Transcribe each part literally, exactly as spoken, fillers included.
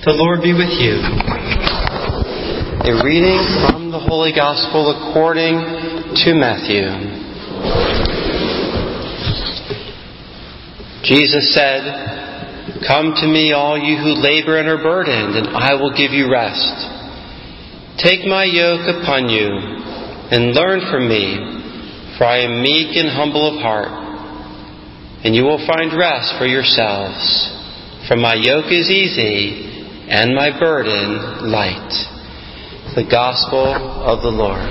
The Lord be with you. A reading from the Holy Gospel according to Matthew. Jesus said, "Come to me, all you who labor and are burdened, and I will give you rest. Take my yoke upon you and learn from me, for I am meek and humble of heart, and you will find rest for yourselves. For my yoke is easy and my burden light." The Gospel of the Lord.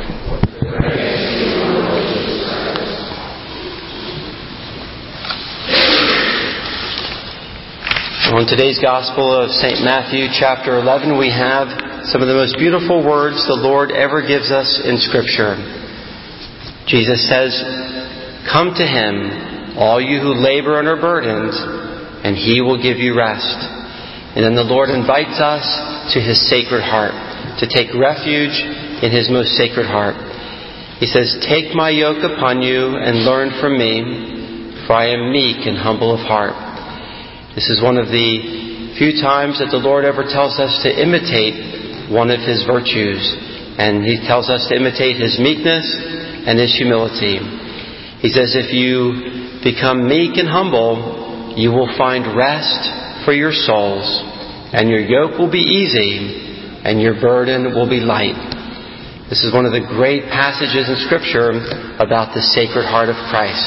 On today's Gospel of Saint Matthew, chapter eleven, we have some of the most beautiful words the Lord ever gives us in Scripture. Jesus says, "Come to Him, all you who labor and are burdened, and He will give you rest." And then the Lord invites us to His sacred heart, to take refuge in His most sacred heart. He says, "Take my yoke upon you and learn from me, for I am meek and humble of heart." This is one of the few times that the Lord ever tells us to imitate one of His virtues. And He tells us to imitate His meekness and His humility. He says, if you become meek and humble, you will find rest for your souls, and your yoke will be easy, and your burden will be light. This is one of the great passages in Scripture about the Sacred Heart of Christ.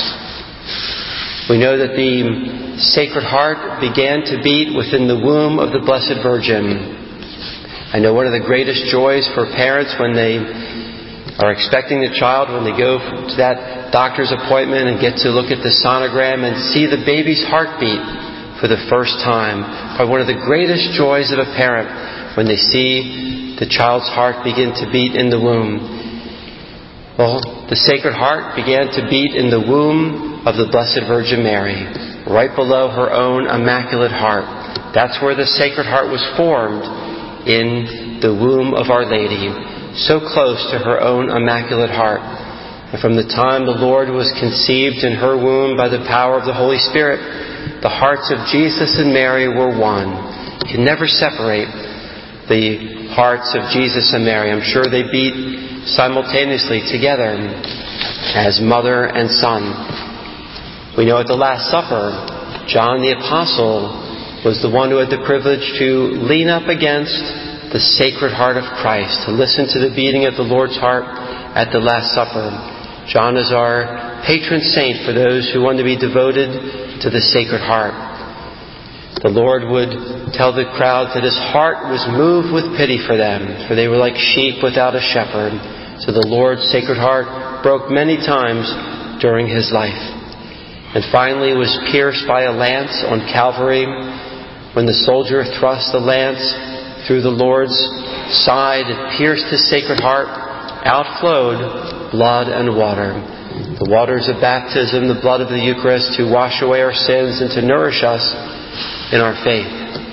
We know that the Sacred Heart began to beat within the womb of the Blessed Virgin. I know one of the greatest joys for parents when they are expecting a child, when they go to that doctor's appointment and get to look at the sonogram and see the baby's heartbeat for the first time. Probably one of the greatest joys of a parent when they see the child's heart begin to beat in the womb. Well, the Sacred Heart began to beat in the womb of the Blessed Virgin Mary, right below her own Immaculate Heart. That's where the Sacred Heart was formed, in the womb of Our Lady, so close to her own Immaculate Heart. And from the time the Lord was conceived in her womb by the power of the Holy Spirit, the hearts of Jesus and Mary were one. You can never separate the hearts of Jesus and Mary. I'm sure they beat simultaneously together as mother and son. We know at the Last Supper, John the Apostle was the one who had the privilege to lean up against the Sacred Heart of Christ, to listen to the beating of the Lord's heart at the Last Supper. John is our patron saint for those who want to be devoted to the Sacred Heart. The Lord would tell the crowd that His heart was moved with pity for them, for they were like sheep without a shepherd. So the Lord's Sacred Heart broke many times during His life. And finally was pierced by a lance on Calvary. When the soldier thrust the lance through the Lord's side, it pierced His Sacred Heart. Out flowed blood and water. The waters of baptism, the blood of the Eucharist, to wash away our sins and to nourish us in our faith.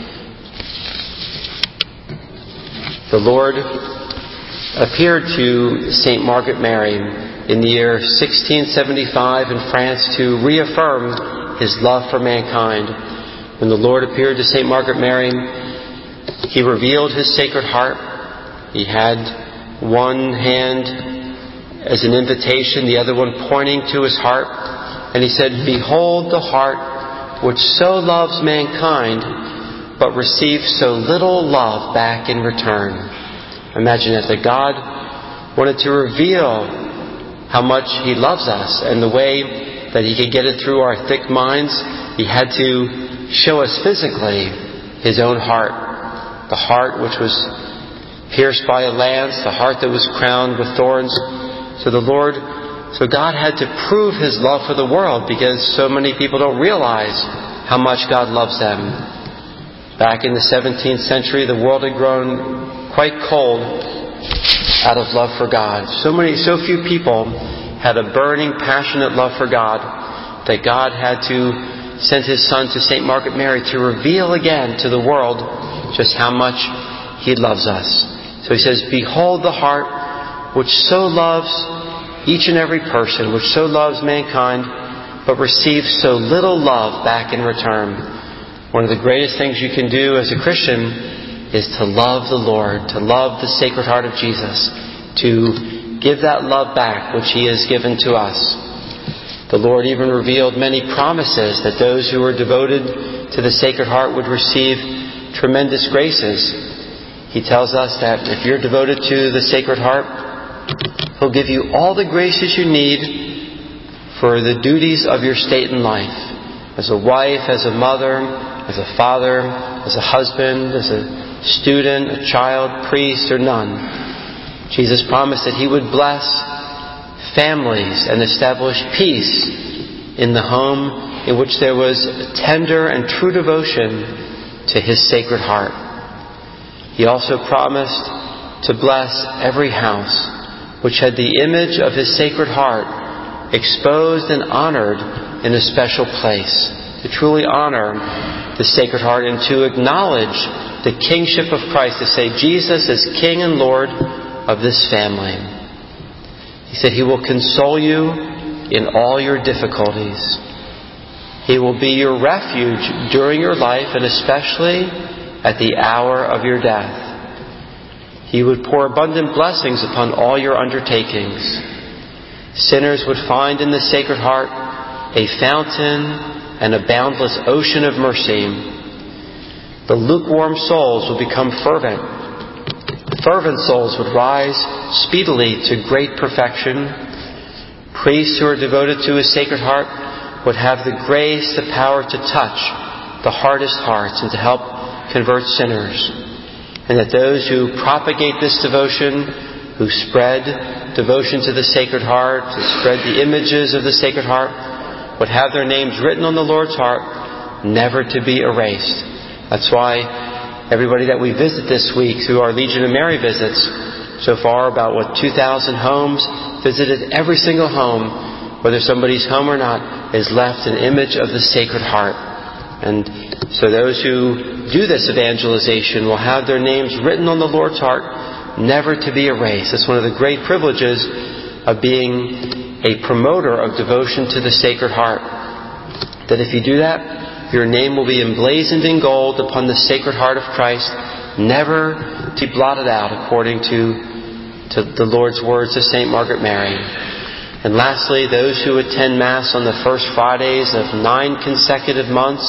The Lord appeared to Saint Margaret Mary in the year sixteen seventy-five in France to reaffirm His love for mankind. When the Lord appeared to Saint Margaret Mary, He revealed His Sacred Heart. He had one hand as an invitation, the other one pointing to His heart. And He said, "Behold the heart which so loves mankind, but receives so little love back in return." Imagine that, that God wanted to reveal how much He loves us, and the way that He could get it through our thick minds, He had to show us physically His own heart. The heart which was pierced by a lance, the heart that was crowned with thorns. So the Lord, so God had to prove His love for the world, because so many people don't realize how much God loves them. Back in the seventeenth century, the world had grown quite cold out of love for God. So many, so few people had a burning, passionate love for God that God had to send His Son to Saint Margaret Mary to reveal again to the world just how much He loves us. So He says, "Behold the heart which so loves each and every person, which so loves mankind, but receives so little love back in return." One of the greatest things you can do as a Christian is to love the Lord, to love the Sacred Heart of Jesus, to give that love back which He has given to us. The Lord even revealed many promises that those who were devoted to the Sacred Heart would receive tremendous graces. He tells us that if you're devoted to the Sacred Heart, He'll give you all the graces you need for the duties of your state in life. As a wife, as a mother, as a father, as a husband, as a student, a child, priest, or nun. Jesus promised that He would bless families and establish peace in the home in which there was tender and true devotion to His Sacred Heart. He also promised to bless every house which had the image of His Sacred Heart exposed and honored in a special place, to truly honor the Sacred Heart and to acknowledge the kingship of Christ, to say Jesus is King and Lord of this family. He said He will console you in all your difficulties. He will be your refuge during your life and especially at the hour of your death. He would pour abundant blessings upon all your undertakings. Sinners would find in the Sacred Heart a fountain and a boundless ocean of mercy. The lukewarm souls would become fervent. Fervent souls would rise speedily to great perfection. Priests who are devoted to His Sacred Heart would have the grace, the power to touch the hardest hearts and to help convert sinners. And that those who propagate this devotion, who spread devotion to the Sacred Heart, who spread the images of the Sacred Heart, would have their names written on the Lord's heart, never to be erased. That's why everybody that we visit this week through our Legion of Mary visits, so far about what two thousand homes, visited every single home, whether somebody's home or not, is left an image of the Sacred Heart. And so those who do this evangelization will have their names written on the Lord's heart, never to be erased. It's one of the great privileges of being a promoter of devotion to the Sacred Heart. That if you do that, your name will be emblazoned in gold upon the Sacred Heart of Christ, never to be blotted out, according to, to the Lord's words of Saint Margaret Mary. And lastly, those who attend Mass on the first Fridays of nine consecutive months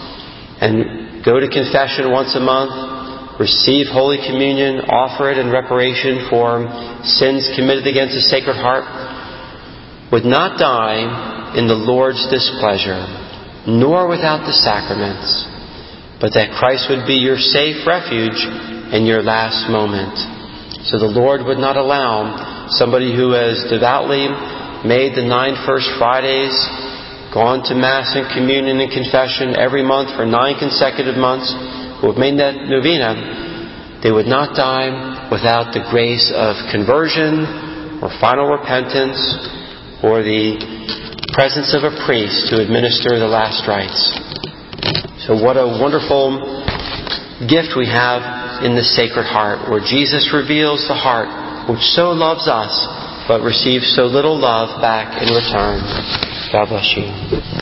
and go to confession once a month, receive Holy Communion, offer it in reparation for sins committed against the Sacred Heart, would not die in the Lord's displeasure, nor without the sacraments, but that Christ would be your safe refuge in your last moment. So the Lord would not allow somebody who has devoutly made the nine First Fridays, gone to Mass and Communion and Confession every month for nine consecutive months, who have made that novena, they would not die without the grace of conversion or final repentance or the presence of a priest to administer the last rites. So what a wonderful gift we have in the Sacred Heart, where Jesus reveals the heart which so loves us but receives so little love back in return. God bless you.